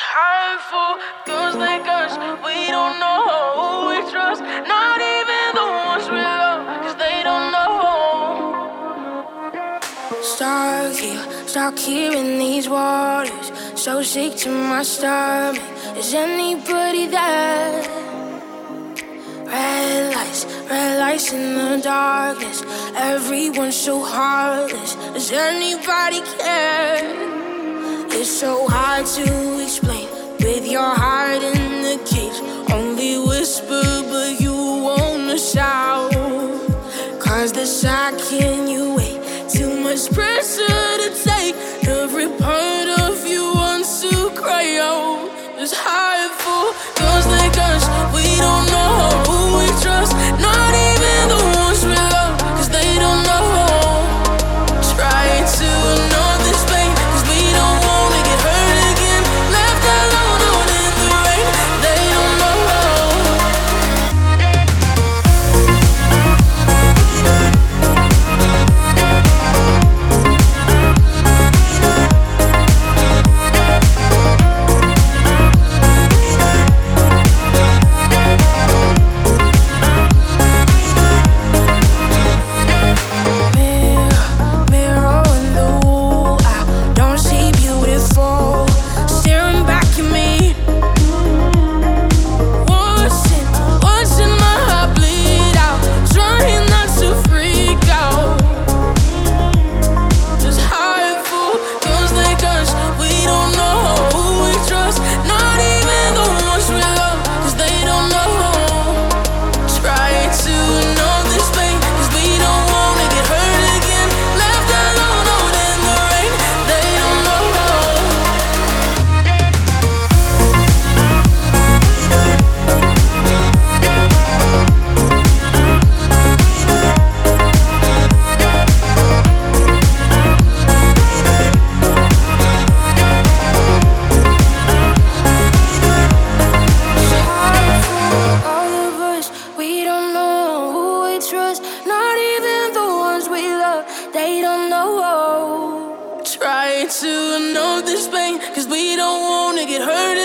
hurtful, girls like us, we don't know who we trust. Not even the ones we love, cause they don't know. Stuck here in these waters, so sick to my stomach. Is anybody there? Red lights in the darkness. Everyone's so heartless. Does anybody care? It's so hard to explain with your heart in the cage. Only whisper, but you wanna shout. Cause the second you wait, too much pressure to take. Every part of you wants to cry out. It's hurtful, girls like us, we don't know who we trust. Not even the ones we love, cause they don't know. Try to know this pain, cause we don't wanna get hurt again. Left alone out in the rain, they don't know. Try to know this pain, cause we don't wanna get hurt